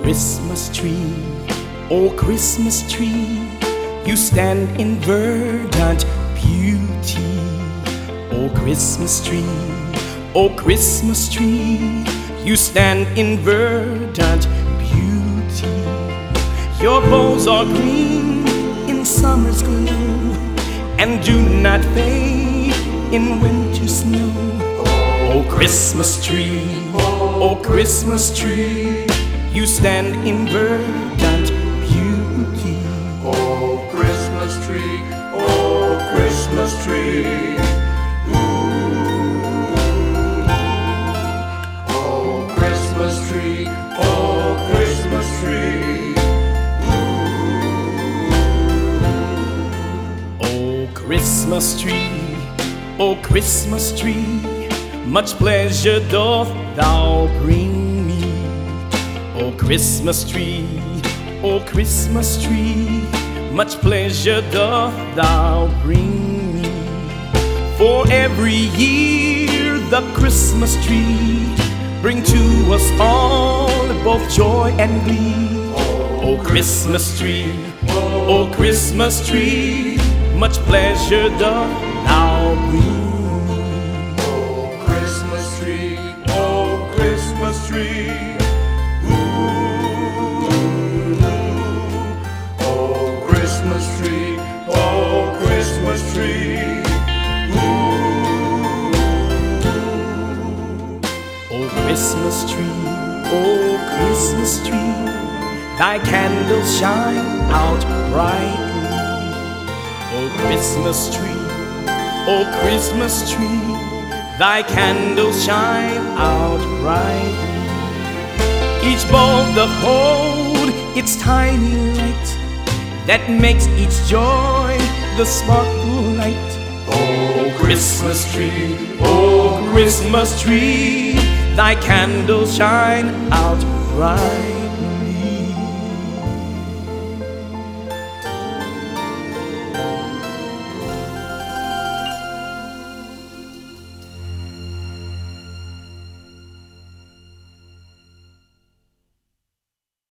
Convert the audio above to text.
Christmas tree, oh Christmas tree, you stand in verdant beauty. Oh Christmas tree, oh Christmas tree, you stand in verdant beauty. Your boughs are green in summer's glow and do not fade in winter's snow. Oh Christmas tree, oh Christmas tree, you stand in verdant beauty. Oh Christmas tree, oh Christmas tree. Oh Christmas tree, oh Christmas tree. Oh Christmas tree, oh Christmas tree, much pleasure doth thou bring me. Oh Christmas tree, oh Christmas tree, much pleasure doth thou bring me. For every year the Christmas tree bring to us all both joy and glee. Oh Christmas tree, oh Christmas tree, much pleasure doth thou bring. Oh Christmas tree, oh Christmas tree. Oh Christmas tree, oh Christmas tree. Oh Christmas tree, oh Christmas tree, thy candles shine out brightly. Oh Christmas tree, oh Christmas tree, thy candles shine out brightly. Each bulb doth hold its tiny light that makes each joy the sparkle light. Oh Christmas tree, oh Christmas tree, thy candles shine out bright.